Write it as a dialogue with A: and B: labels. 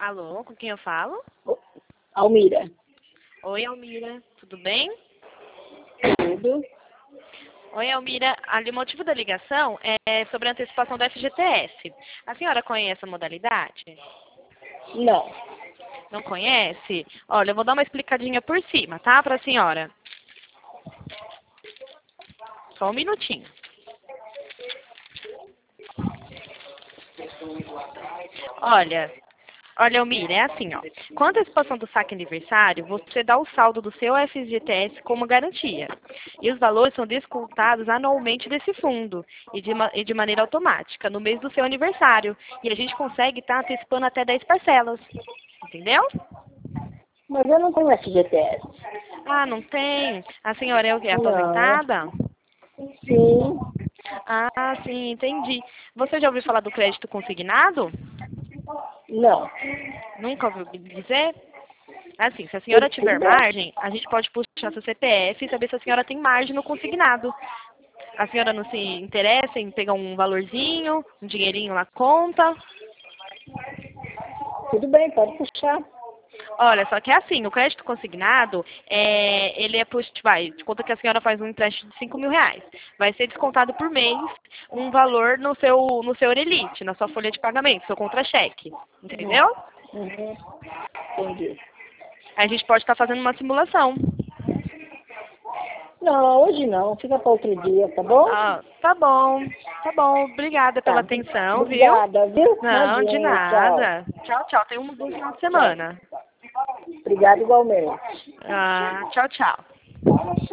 A: Alô, com quem eu falo?
B: Ô, Almira,
A: Oi, Almira, tudo bem?
B: tudo?
A: Oi, Almira, ali o motivo da ligação é sobre a antecipação do FGTS. A senhora conhece a modalidade?
B: Não.
A: Não conhece? Olha, eu vou dar uma explicadinha por cima, tá, para a senhora? Só um minutinho. Olha, Almira, é assim, ó. Com a antecipação do saque aniversário, você dá o saldo do seu FGTS como garantia. E os valores são descontados anualmente desse fundo e de maneira automática, no mês do seu aniversário. E a gente consegue estar antecipando até 10 parcelas. Entendeu?
B: Mas eu não tenho FGTS.
A: Ah, não tem? A senhora é o quê?
B: Não.
A: Aposentada?
B: Sim.
A: Ah, sim, entendi. Você já ouviu falar do crédito consignado?
B: Não.
A: Nunca ouviu dizer? Assim, se a senhora
B: Tudo
A: tiver
B: bem.
A: margem, a gente pode puxar seu CPF e saber se a senhora tem margem no consignado. A senhora não se interessa em pegar um valorzinho, um dinheirinho na conta?
B: Tudo bem, pode puxar.
A: Olha, só que é assim, o crédito consignado, ele é vai, de conta que a senhora faz um empréstimo de 5.000 reais. Vai ser descontado por mês um valor no seu Orelite, na sua folha de pagamento, seu contra-cheque. Entendeu?
B: Uhum. Entendi.
A: A gente pode estar fazendo uma simulação.
B: Não, hoje não. Fica para outro dia, tá bom?
A: Ah, tá bom. Tá bom. Obrigada pela
B: Tá.
A: atenção, viu?
B: Obrigada, viu?
A: Não, de
B: Imagina, tchau.
A: nada. Tchau, tchau. Tenha um bom final de
B: Tchau.
A: semana.
B: Obrigada igualmente.
A: Ah, tchau, tchau.